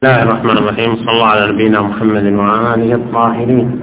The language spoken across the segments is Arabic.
بسم الله الرحمن الرحيم. صلى الله على نبينا محمد وعلى آله الطاهرين.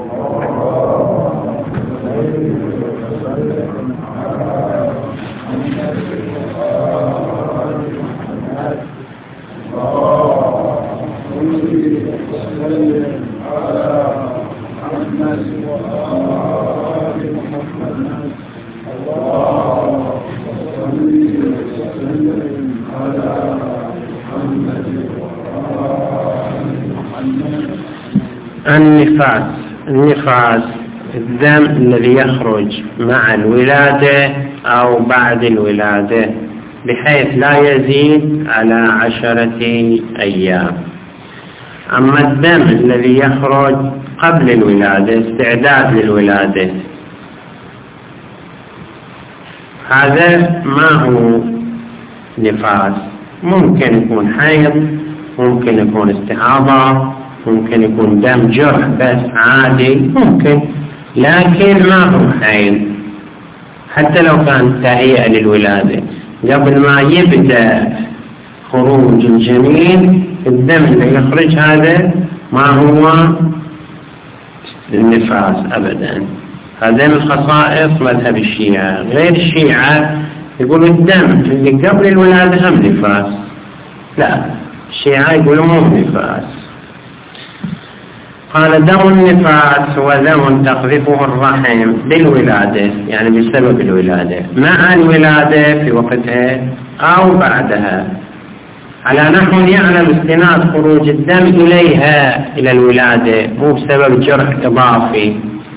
النفاس الدم الذي يخرج مع الولادة أو بعد الولادة بحيث لا يزيد على 10 أيام. أما الدم الذي يخرج قبل الولادة استعداد للولادة، هذا ما هو نفاس. ممكن يكون حيض، ممكن يكون استحاضة، ممكن يكون دم جرح بس عادي، ممكن، لكن ما هو حيض. حتى لو كان تهيئة للولادة قبل ما يبدأ خروج الجنين، الدم اللي يخرج هذا ما هو النفاس أبدا. هذا من خصائص مذهب الشيعة. غير الشيعة يقولوا الدم اللي قبل الولادة هم نفاس، لا، الشيعة يقولوا مو نفاس. قال: دم النفاس هو دم تقذفه الرحم بالولادة، يعني بسبب الولادة، مع الولادة في وقتها أو بعدها، على نحو يعلم استناد خروج الدم إليها إلى الولادة، مو بسبب جرح إضافي.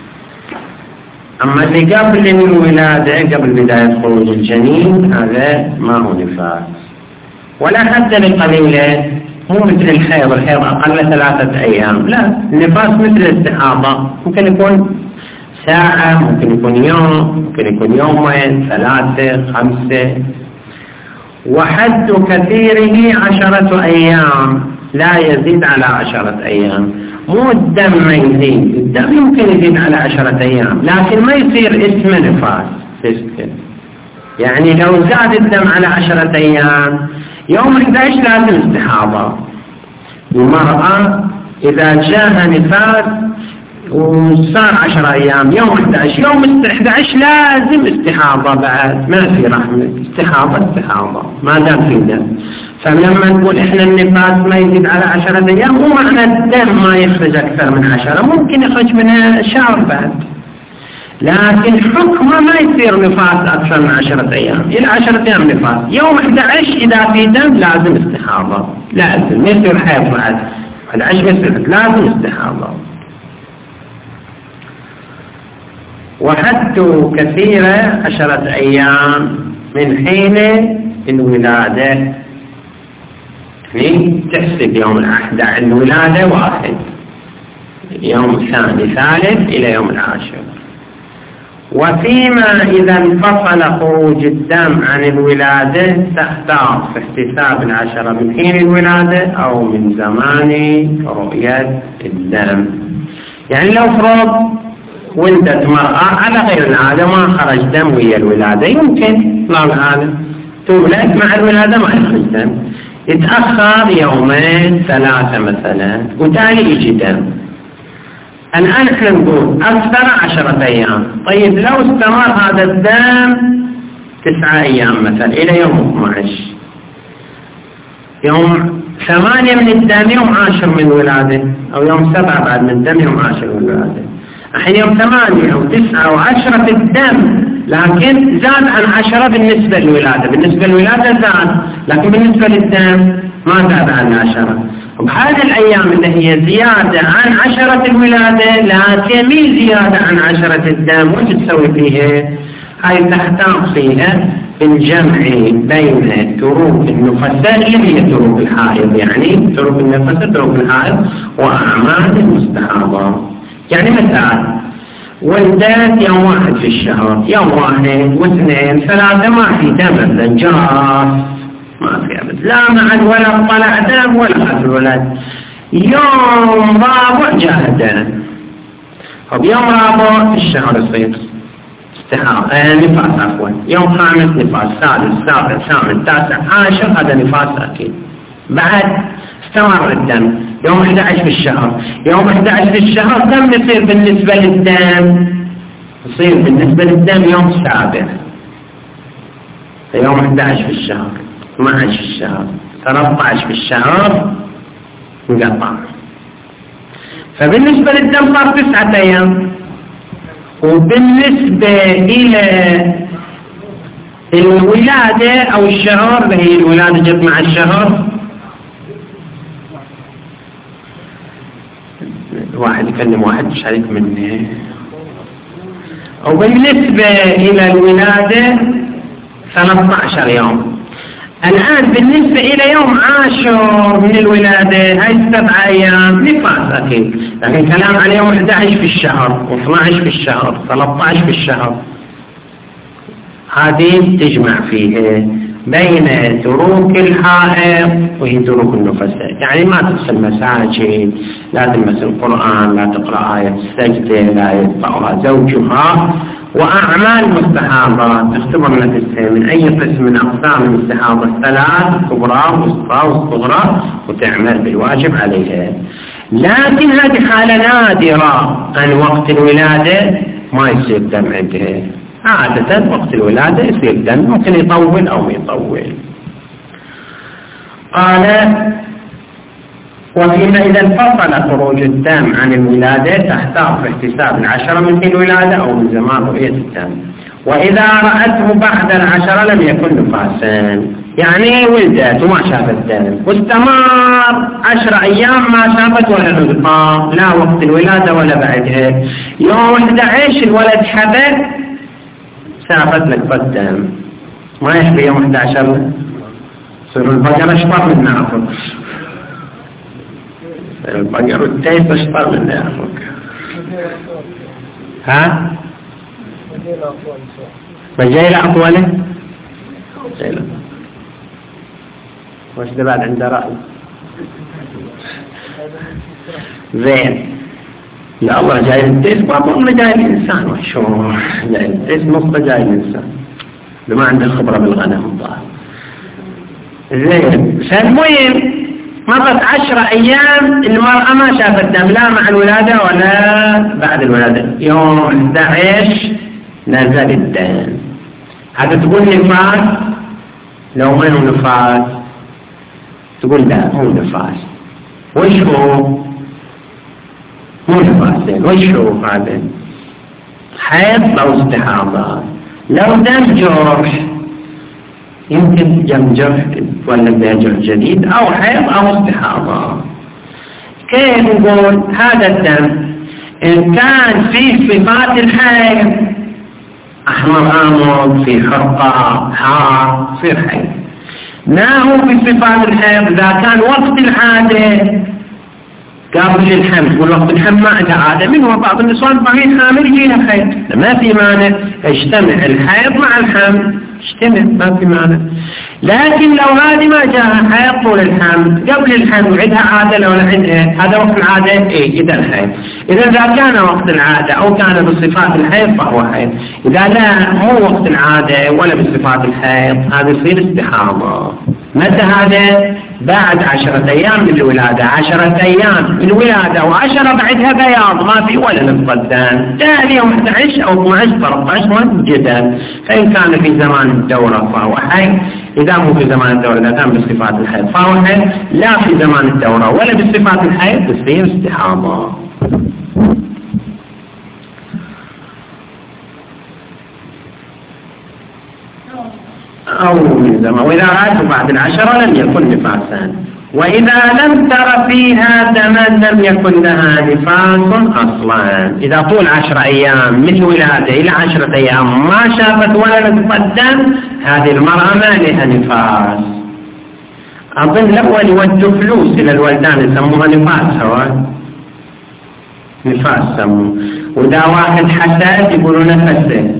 أما اللي قبل الولادة، قبل بداية خروج الجنين، هذا ما هو نفاس. ولا حتى لقليله، مو مثل الحيض أقل 3 أيام، لا، النفاس مثل الاستحاضة، ممكن يكون ساعة، ممكن يكون يوم، ممكن يكون يومين، 3، 5. وحد كثيره 10 أيام، لا يزيد على 10 أيام. مو الدم ما يزيد، الدم يمكن يزيد على 10 أيام، لكن ما يصير اسمه نفاس. يعني لو زاد الدم على 10 أيام، يوم 11 لازم استحاضة. المرأة إذا جاءها نفاس وصار 10 أيام، يوم 11، يوم 11 لازم استحاضة بعد، ما في رحمة، استحاضة ما دام في دم. فلما نقول إحنا النفاس ما يزيد على 10 أيام، مو معنى الدم ما يخرج أكثر من 10، ممكن يخرج منها شهر بعد، لكن حكمه ما يصير نفاس أكثر من 10 أيام. إلى 10 أيام نفاس، يوم 11 إذا في دم لازم استحاضة، لازم يصير حيض بعد 11 يصير لازم استحاضة. وحد كثيرة 10 أيام من حين الولادة، يعني تحسب يوم 11 الولادة 1، يوم 2 3 إلى يوم 10. وفيما إذا انفصل خروج الدم عن الولادة تختار في احتساب 10 من حين الولادة أو من زمان رؤية الدم. يعني لو فرض ولدت مرأة على غير العادة ما خرج دم ويا الولادة، يمكن لا العادة تولد مع الولادة ما يخرج دم، يتأخر 2 3 مثلا، وتالي يجي دم. الآن احنا نقول أكثر 10 أيام. طيب لو استمر هذا الدم 9 أيام مثلا إلى يوم 12، يوم 8 من الدم يوم 10 من الولادة، أو يوم 7 بعد من الدم يوم 10 من الولادة. الحين يوم 8 أو 9 أو 10 في الدم، لكن زاد عن 10 بالنسبة للولادة. بالنسبة للولادة زاد، لكن بالنسبة للدم ما زاد عن 10. وبهذه الأيام اللي هي زيادة عن 10 الولادة، لكن مي زيادة عن 10 الدم، وش تسوي فيها؟ هاي تحتاط فيها الجمع بين تروب النفساء اللي هي تروب الحائض، يعني تروب النفس تروب الحائض، وأعمال المستحاضة. يعني مثلا ولدت يوم 1 في الشهر، يوم 1 و2 3 ما في دم ابدا، جراح ما في أبد، لا مع الولد طلع دم ولا خلف الولد. يوم 4 جاء دم، وبيوم 4 الشهر يصير نفاس عفوا، يوم 5 نفاس، 6 7 8 9 10 هذا نفاس أكيد. بعد استمر الدم يوم 11 في الشهر. يوم 11 في الشهر كم يصير بالنسبة للدم؟ يصير بالنسبة للدم يوم 7. يوم 11 في الشهر، 12 في الشهر، 13 في الشهر انقطع. فبالنسبة للدم صار 9 أيام. وبالنسبة إلى الولادة أو الشهر، هي الولادة جت مع الشهر، واحد يكلم واحد مش عليك مني. وبالنسبة إلى الولادة 13 يوم. الآن بالنسبة إلى يوم 10 من الولادة هاي 7 أيام نفاس أكيد، لكن كلام على يوم 11 في الشهر و12 في الشهر 13 في الشهر، هذه تجمع فيه بين تروك الحائض وهي تروك النفساء. يعني ما تدخل مساجد، لا تلمس القرآن، لا تقرأ آية السجدة، لا يتبعها زوجها، وأعمال مستحاضة تختبر نفسها من أي قسم من أقسام المستحاضة الثلاث، كبرى ووسطى والصغرى، وتعمل بالواجب عليها. لكن هذه حالة نادرة، أن وقت الولادة ما يصير دم عندها. عادة وقت الولادة يصير دم، ممكن يطول أو ما يطول. قال: وفيما إذا انفصل خروج الدم عن الولادة تحتاط في احتساب 10 من الولادة أو من زمان رؤية الدم. وإذا رأته بعد 10 لم يكن نفاسا، يعني ولدت وما شافت دم واستمر 10 أيام ما شافت ولا نقطة، لا وقت الولادة ولا بعدها. يوم 11 الولد حبت شافت نقطة دم، ما يشبه يوم 11 صير البقرة اشطر من نعفك، البقرة التيس اشطر من نعفك. ها؟ مجيلة أطولة؟ مجيلة. وش ده بعد عنده رأي؟ زين. لا الله جاي التيس ما أظن جاي الإنسان، وشو جاي التيس نص جاي الإنسان، ده ما عنده خبرة بالغنم الظاهر. زين. فالمهم مرت 10 أيام المرأة ما شافت دم لا مع الولادة ولا بعد الولادة. يوم 11 نزل الدم. هذا تقول نفاس؟ لو ما هو نفاس تقول لا مو نفاس. وش هو؟ مو نفاس. وش هو هذا؟ حيض أو استحاضة. لو دم جرح يمكن دم جرح ولا جرح جديد، أو حيض أو استحاضة. كيف نقول هذا الدم؟ إن كان فيه صفات الحيض، أحمر آمر، في حرقة، حار، يصير حيض. ما هو في صفات الحيض إذا كان وقت العادة قبل الحمل، والوقت الحمل ما عندها عادة، منه بعض النسوان بعيد حامل فيها حيض، ما في مانع اجتمع الحيض مع الحمل، اجتمع ما في مانع. لكن لو هذه ما جاء حيض طول الحمل، قبل الحمل عندها عادة لو عندها هذا وقت العادة إيه إذا الحيض. إذا كان وقت العادة أو كان بصفات الحيض فهو حيض. إذا لا مو وقت العادة ولا بصفات الحيض هذا يصير استحاضة. متى هذا؟ بعد 10 أيام من الولادة. 10 أيام من الولادة و10 بعدها بياض ما في ولا نقطة دم. تالي يوم 11 أو 12 13 ما جدا. فإن كان في زمان الدورة فهو حي، إذا مو في زمان الدورة إذا كان بصفات الحيض فهو حي، لا في زمان الدورة ولا بصفات الحيض تصير استحاضة. أو من زمان. وإذا رأته بعد 10 لم يكن نفاسا. وإذا لم تر فيها دما لم يكن لها نفاس أصلا. إذا طول 10 أيام من الولادة إلى 10 أيام ما شافت ولا نتقدم، هذه المرأة ما لها نفاس. أظن الأول يودوا فلوس إلى الولدان يسموها نفاس، هو نفاس سموه. وإذا واحد حسد يقولوا نفسه،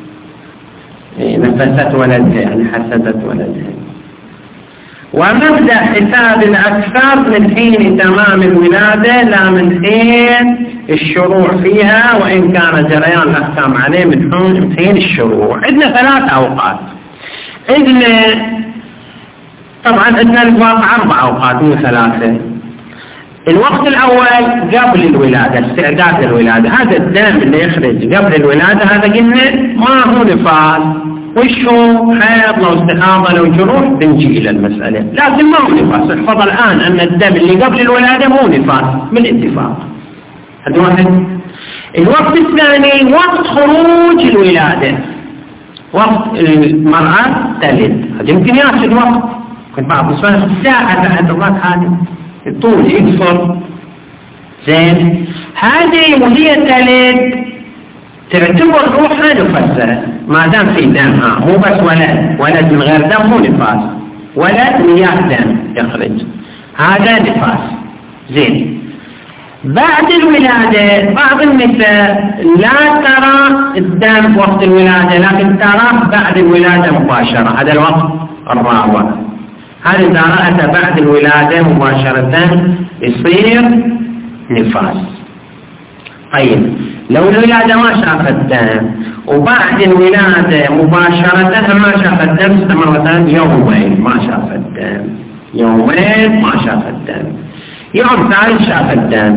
نفست ولدها يعني حسدت ولدها. ومبدأ حساب الأكثر من حين تمام الولادة لا من حين الشروع فيها، وإن كان جريان الأحكام عليه من حين الشروع. عندنا 3 أوقات. عندنا طبعا عندنا الواقع 4 أوقات مو 3. الوقت الأول قبل الولادة، استعداد للولادة، هذا الدم اللي يخرج قبل الولادة هذا قلنا ما هو نفاس، وش هو؟ حيض لو استحاضة لو جروح بنجي إلى المسألة، لكن ما هو نفاس. احفظ الآن أن الدم اللي قبل الولادة مو نفاس بالاتفاق. هذا واحد. الوقت الثاني وقت خروج الولادة، وقت المرأة تلد، هذا يمكن يأخذ وقت، كنت بعض السؤال ساعة بعد الوقت هذا الطول يكسر. زين، هذه وهي تلد تعتبر روحها نفسها ما دام في دمها، مو بس ولد من غير دم مو نفاس، ولد وياه دم يخرج هذا نفاس. زين، بعد الولادة بعض النساء لا ترى الدم وقت الولادة لكن ترى بعد الولادة مباشرة، هذا الوقت الرابع. هذا إذا رأت بعد الولادة مباشرة يصير نفاس. طيب لو الولادة ما شافت دم وبعد الولادة مباشرة ما شافت دم، استمرت يومين ما شافت دم، يومين ما شافت دم، يوم ثالث شافت دم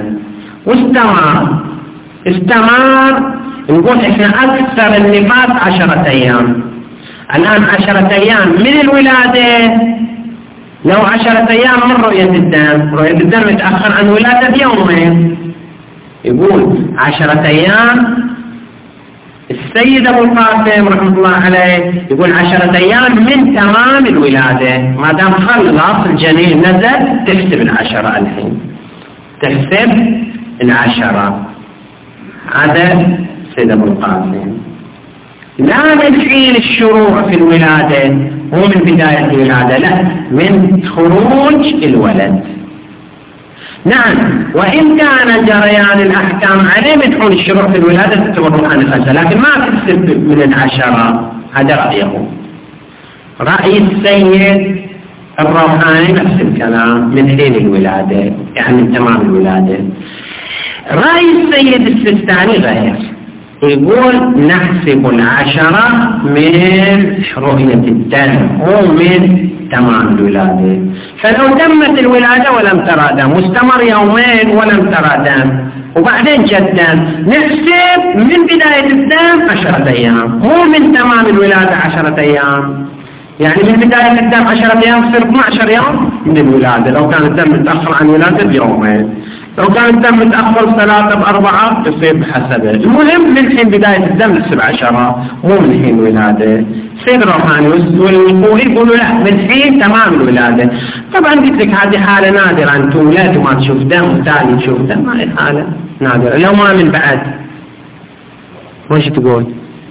استمر نقول احنا اكثر النفاس 10 أيام. الآن 10 أيام من الولادة، لو 10 أيام من رؤية الدم يتأخر عن الولادة بيومين، يقول 10 أيام. السيد أبو القاسم رحمه الله عليه يقول 10 أيام من تمام الولادة، ما دام خلص الجنين نزل تحسب 10 الحين، تحسب 10. هذا السيد أبو القاسم. لا من حين الشروع في الولادة، مو من بداية الولادة، لا من خروج الولد. نعم، وإن كان جريان الأحكام عليه من حين الشروع في الولادة تعتبر عن الخمسة، لكن ما تحسب من 10. هذا رأيه. رأي السيد الروحاني نفس الكلام من حين الولادة، يعني من تمام الولادة. رأي السيد السيستاني غير، يقول نحسب 10 من رؤية الدم ومن تمام الولادة. فلو تمت الولادة ولم ترى دم واستمر يومين ولم ترى دم وبعدين جد دم، نحسب من بداية الدم 10 أيام، مو من تمام الولادة 10 أيام. يعني من بداية الدم 10 أيام تصير 12 يوم من الولادة، لو كان الدم متأخر عن الولادة بيومين، لو كان الدم متأخر 3 ب4 يصير بحسبه. المهم من حين بداية الدم نحسب 10، مو من حين الولادة. سيد روحاني والمقولين يقولوا لا من حين تمام الولادة. طبعا قلت لك هذه حالة نادرة، أن تولد وما تشوف دم والتالي تشوف دم، هذه حالة نادرة. لو ما من بعد وش تقول؟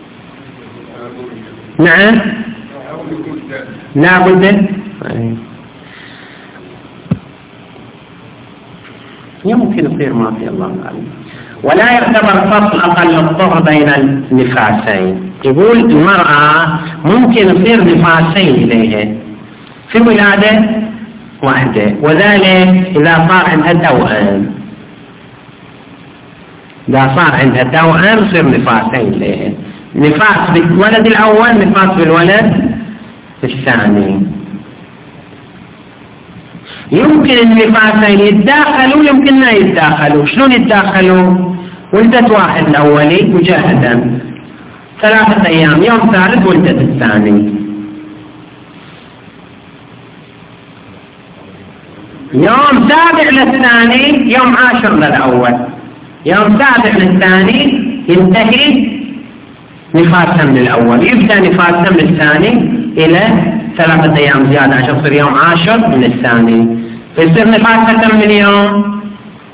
نعم لا بد يمكن يصير ما في الله أعلم. ولا يعتبر فصل أقل الطهر بين النفاسين. يقول المرأة ممكن يصير نفاسين إليها في ولادة واحدة، وذلك إذا صار عندها توأم. إذا صار عندها توأم يصير نفاسين إليها، نفاس بالولد الأول نفاس بالولد الثاني. يمكن النفاسين يتداخلوا يمكن لا يتداخلوا. شلون يتداخلوا؟ ولدت واحد الأولي وجاهدا 3 أيام، يوم ثالث ولدت الثاني، يوم 7 للثاني، يوم 10 للأول، يوم 7 للثاني ينتهي نفاسها من الأول، يبدأ نفاسها من الثاني إلى 3 أيام زيادة عشان يصير يوم 10 من الثاني، فيصير نفاسها كم من يوم؟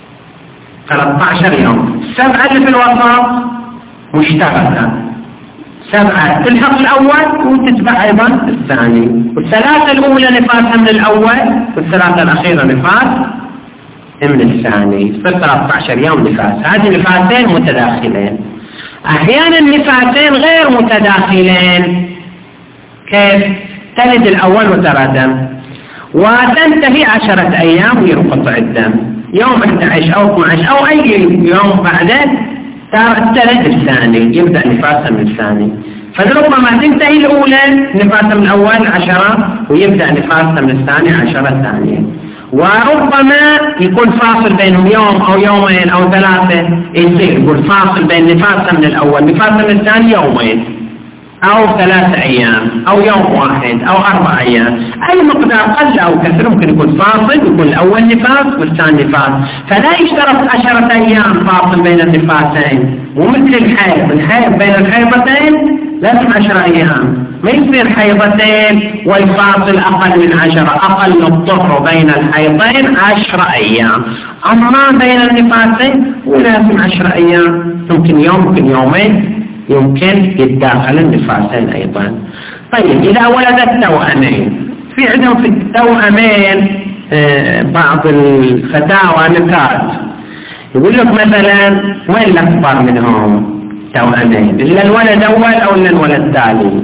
13 يوم. 7 اللي في الوسط مشتركة، 7 تلحق الأول وتتبع أيضا الثاني، والثلاثة الأولى نفاسها من الأول والثلاثة الأخيرة نفاس من الثاني، يصير 13 يوم نفاس. هذه نفاسين متداخلين. أحيانا نفاسين غير متداخلين، كيف؟ تلد الأول وترى دم وتنتهي 10 أيام وينقطع الدم، يوم 11 أو 12 أو أي يوم بعده تلد الثاني، يبدأ نفاسها من الثاني. فربما تنتهي الأولى نفاسها من الأول 10 ويبدأ نفاسها من الثاني 10 ثانية، وربما يكون فاصل بينهم يوم أو يومين أو 3، يقول فاصل بين نفاسها من الأول نفاسها من الثاني يومين أو 3 أيام أو يوم واحد أو 4 أيام، أي مقدار قل أو كثر ممكن يكون فاصل، يكون الأول نفاس والثاني نفاس، فلا يشترط 10 أيام فاصل بين النفاسين، ومثل الحيض بين الحيضتين لازم 10 أيام، ما يصير حيضتين والفاصل أقل من 10، أقل الطهر بين الحيضين 10 أيام، أما بين النفاسين ولازم 10 أيام، يمكن يوم يمكن يومين يمكن يتداخل النفاسين أيضا. طيب إذا ولدت توأمين، في عندهم في التوأمين بعض الفتاوى نكات، يقول لك مثلا وين الأكبر منهم توأمين، إلا الولد أول أو إلا الولد ثاني؟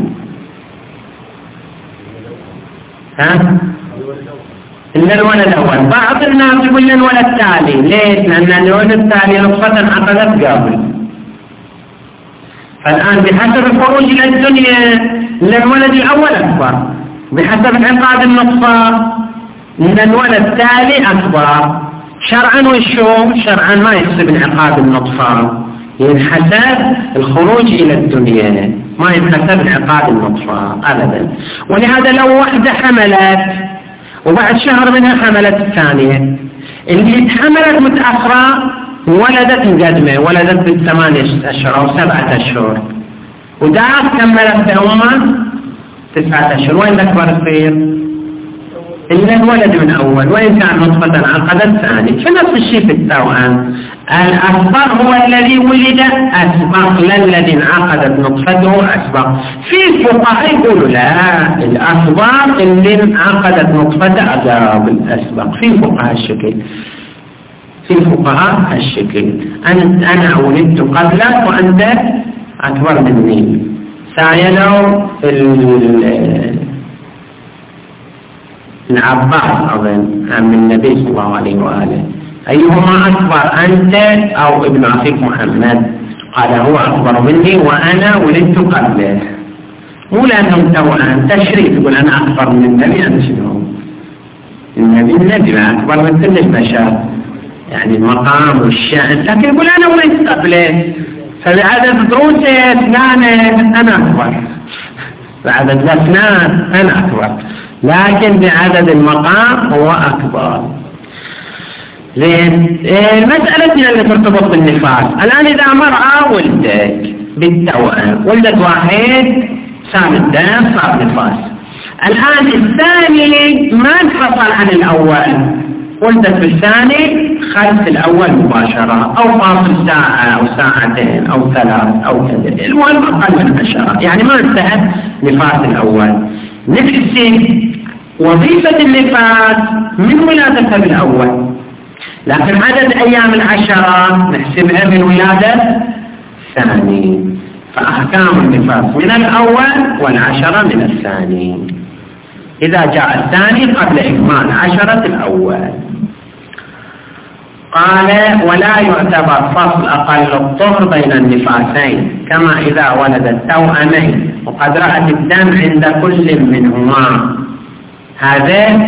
إلا الولد أول. بعض الناس يقول إلا الولد ثاني، ليش؟ لأن الولد الثاني نطفة انعقدت قبل، فالآن بحسب الخروج إلى الدنيا للولد الأول أكبر، بحسب انعقاد النطفة للولد الثاني أكبر. شرعا والشوم شرعا ما يحسب انعقاد النطفة، ينحسب الخروج إلى الدنيا، ما ينحسب انعقاد النطفة أبدا. ولهذا لو واحدة حملت وبعد شهر منها حملت الثانية، اللي حملت متأخرة ولدت مقدمة، ولدت ب8 أشهر أو 7 أشهر، وداك كملت بأمها 9 أشهر، وين الأكبر يصير؟ إلا الولد من أول، وإن كان نطفة انعقدت ثاني. فنفس الشيء في التوأم، الأكبر هو الذي ولد أسبق، لا الذي انعقدت نطفته أسبق. في فقهاء يقولوا لا، الأكبر اللي انعقدت نطفته قبل أسبق، في فقهاء الشكل، في فقهاء الشكل أنا ولدت قبلك وأنت أكبر مني. سايلوا العباس أظن عم النبي صلى الله عليه وآله، أيهما أكبر أنت أو ابن أخيك محمد؟ قال هو أكبر مني وأنا ولدت قبله، مو لأنهم توأم، تشريف، يقول أنا أكبر من النبي. أنا شنو؟ النبي ما أكبر من كل البشر، يعني المقام والشأن، لكن يقول أنا ولدت قبله، فبعدد دروسه 2 أنا أكبر، بعدد الأسنان أنا أكبر، لكن بعدد المقام هو أكبر. زين، المسألة اللي ترتبط بالنفاس الآن، إذا مرأة ولدت بالتوأم، ولدت واحد سام الدم صار نفاس، الآن الثاني ما انفصل عن الأول، ولدت بالثاني خلف الأول مباشرة، أو فاصل ساعة أو ساعتين أو 3 أو كذا، المهم أقل من 10، يعني ما انتهت نفاس الأول. نفس وظيفة النفاس من ولادتها بالأول، لكن عدد أيام 10 نحسبها من ولادة الثاني، فأحكام النفاس من الأول وال10 من الثاني، إذا جاء الثاني قبل إكمال 10 الأول. قال ولا يعتبر فصل أقل الطهر بين النفاسين، كما إذا ولد التوأمين وقد رأت الدم عند كل منهما، هذا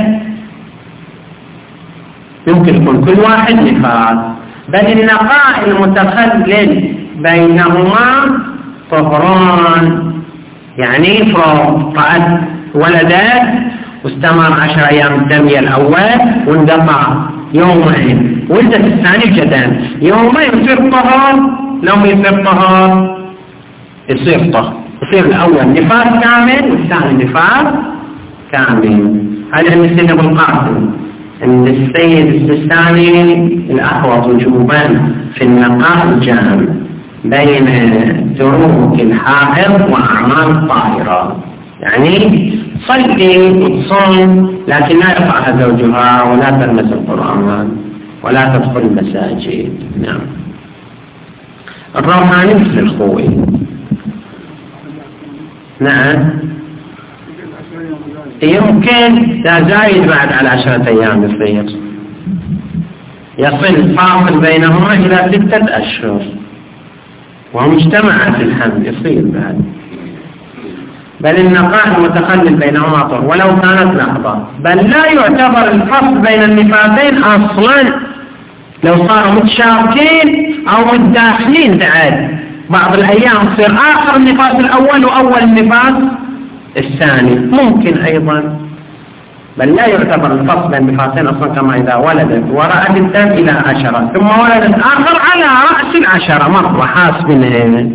يمكن يكون كل واحد نفاس، بل النقاء المتخلل بينهما طهران، يعني رأت ولدت واستمر 10 أيام الدم الأول واندقى يومين، ولدت الثاني جدا يومين يصير طهر، لو يصير طهر يصير طهر، يصير الأول نفاس كامل والثاني نفاس كامل. هذا عند السيد أبو القاسم، عند السيد السيستاني الأحوط وجوبا في النقاء الجامع بين تروك الحائض وأعمال الطاهرة، يعني صلي وتصوم لكن لا يقعها زوجها ولا تلمس القرآن ولا تدخل المساجد. نعم. الروحاني مثل الخوي. نعم، يمكن زايد بعد على 10 أيام يصل فاصل بينهما إلى 6 أشهر ومجتمعة في الحمل، يصير بعد بل النقاء المتخلل بينهما طهر ولو كانت لحظة، بل لا يعتبر الفصل بين النفاسين أصلا لو صاروا متشابكين أو متداخلين. تعال بعض الأيام يصير آخر النفاس الأول وأول النفاس الثاني، ممكن أيضا. بل لا يعتبر الفصل بين النفاسين أصلا، كما إذا ولدت ورأت الدم إلى 10 ثم ولدت آخر على رأس 10 مرة حاسبينها.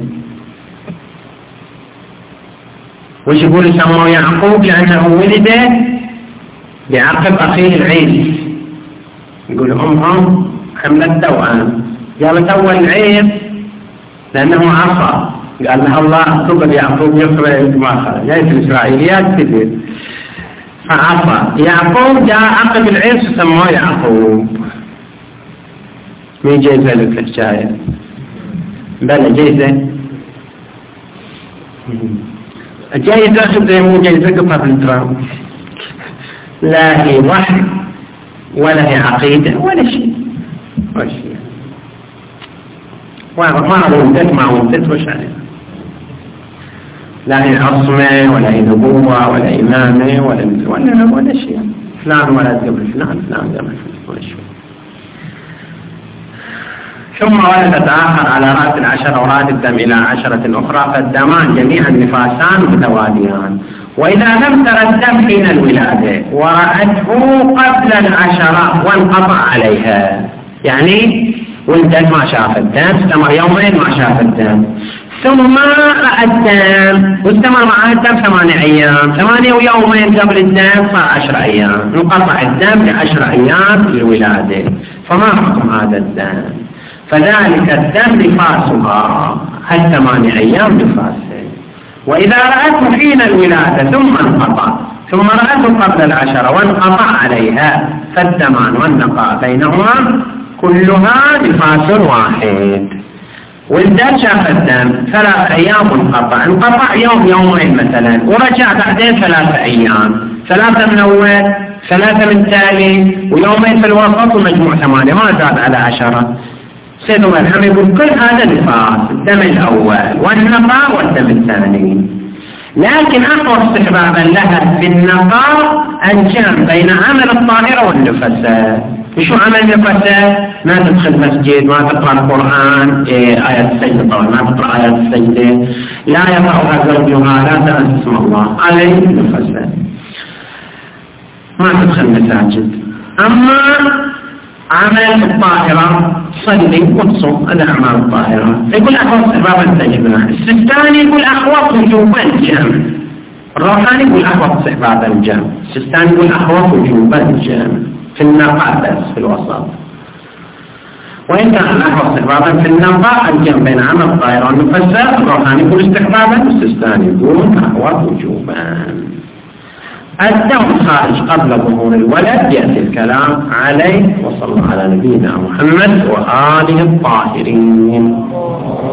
وش يقول سموه يعقوب؟ لأنه ولد بعقب أخيه العيس. يقول أمهم حملت توأم، قالت أول العيس لأنه عصى، قال لها الله كبر يعقوب يقرأ ما خرج، جاي في الإسرائيليات كثير. فعصى يعقوب، جاء عقب العيس سموه يعقوب. مين جايزة لك الحكاية؟ بلى جايزة، جايزة خذ مو جايزة قطع في الترام، لا هي وحي ولا هي عقيدة ولا شيء. ما ولدت ما ولدت وش عليها، لا هي عصمة ولا هي نبوة ولا إمامة ولا شيء. فلان ولد قبل فلان، فلان قبل فلان ولا شيء. ثم ولدت آخر على رأس 10 وراد الدم إلى 10 أخرى، فالدمان جميعا نفاسان متواليان. وإذا لم تر الدم حين الولادة ورأته قبل 10 وانقطع عليها، يعني ولدت ما شاف الدم، استمر يومين ما شاف الدم، ثم رأى الدم واستمر معها الدم 8 أيام، 8 ويومين قبل الدم صار 10 أيام، انقطع الدم ل10 أيام للولادة. فما حكم هذا الدم؟ فذلك الدم نفاسها، هل 8 أيام نفاسه. وإذا رأته حين الولادة ثم انقطع، ثم رأته قبل 10 وانقطع عليها، فالدمان والنقاء بينهما كلها نفاس واحد. والدم شاف الدم 3 أيام انقطع يوم يومين مثلا، ورجع بعدين 3 أيام، 3 من أول 3 من تالي ويومين في الوسط ومجموع 8، ما زاد على 10. سيدنا الحمد يقول كل هذا نفاس، الدم الأول والنقاء والدم الثاني. لكن أقوى استحبابا لها في النقاء الجمع بين عمل الطاهرة والنفساء. شو عمل النفساء؟ ما تدخل مسجد، ما تقرأ القرآن، آية السجدة طبعا ما تقرأ آية السجدة، لا يقرأها زوجها، لا تنسى اسم الله، عليه النفساء ما تدخل مساجد. أما عمل الطاهرة صلي وتصوم، هذا أعمال الطاهرة. يقول أخوص استحبابا التجمع. السستاني يقول أخوص وجوبا الجمع. الروحاني يقول أخوص استحبابا الجمع. السستاني يقول أخوص وجوبا الجمع في النقاء بس في الوسط. وإن كان الأخوص استحبابا في النقاء الجمع بين عمل الطاهرة والنفساء، الروحاني يقول استحبابا، السستاني يقول أخوص وجوبا. الدم خارج قبل ظهور الولد يأتي الكلام عليه. وصلى الله على نبينا محمد وآله الطاهرين.